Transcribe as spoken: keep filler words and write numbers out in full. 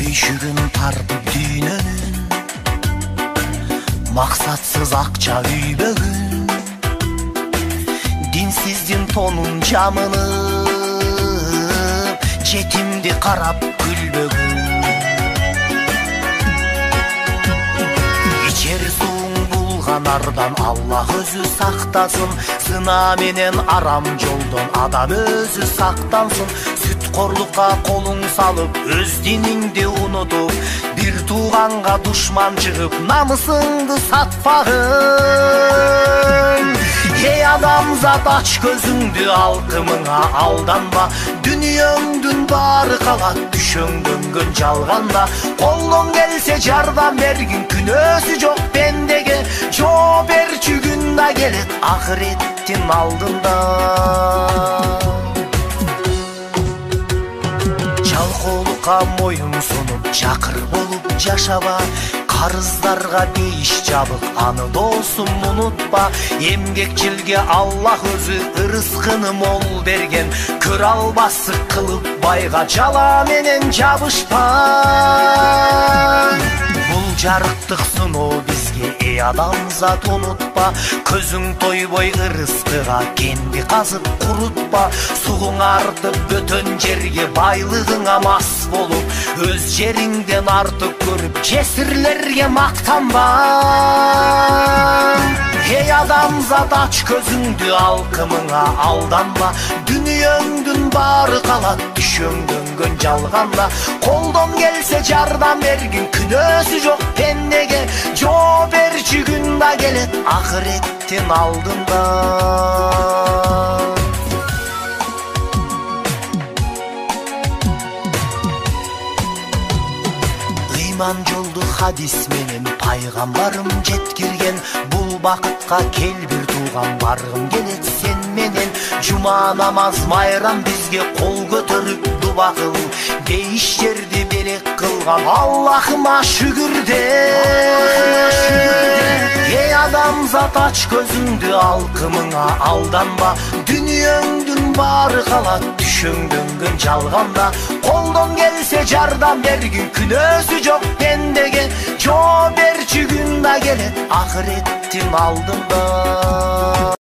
күйшігін тартып дүйнөнүн, максатсыз акча үйбөгүн, динсиздин тонун жамынып, жетимди карап күлбөгүн. Ичер сууң булганардан Аллах өзү сактасын, сына менен арам жолдон адам өзү сактансын. Сүткорлукка колуң салып, өз диниңди унутуп, бир тууганга душман чыгып, намысыңды сатпагын. Эй адамзат, ач көзүңдү, алкымыңа алданба, дүниөңдүн баары калат түшөнгөнгөн жалганда. Колдон келсе жардам бергин, күнөөсү жок пендеге, жооп берчү күн да келет ахиреттин алдында. Жалкоолукка моюн сунуп, жакыр болуп жашаба, карыздарга бейиш жабык, аны досум унутпа. Эмгекчилге Аллах өзү ырыскыны мол берген, көрө албассык кылып байга жала менен жабышпа. Бул жарыктык сыноо бизге, эй адамзат, унутпа. Көзүң тойбой ырыскыга кенди казып курутпа. Сугуң артып бөтөн жерге, байлыгыңа мас болуп, өз жериңден артык көрүп жесирлерге мактанба. Эй адамзат, ач көзүңдү, алкымыңа алданба, дүниөңдүн баары калат түшөнгөнгөн жалганда. Колдон келсе жардам бергин, күнөөсү жок пендеге, жооп берчү күн да келет ахиреттин алдында. Ыйман жолду хадис менен пайгамбарым жеткирген, бул бакытка кел бир тууган, баргым келет сен менен. Жума намаз майрам бизге кол көтөрүп дуба кыл, дейиштерди белек кылган Аллахыма шүгүр де. Эй адамзат, ач көзүңдү, алкымыңа алданба, дүниөңдүн баары калат түшөнгөнгөн жалганда. Колдон келсе жардам бергин, күнөөсү жок пендеге, жооп берчү күн да келет ахиреттин алдында.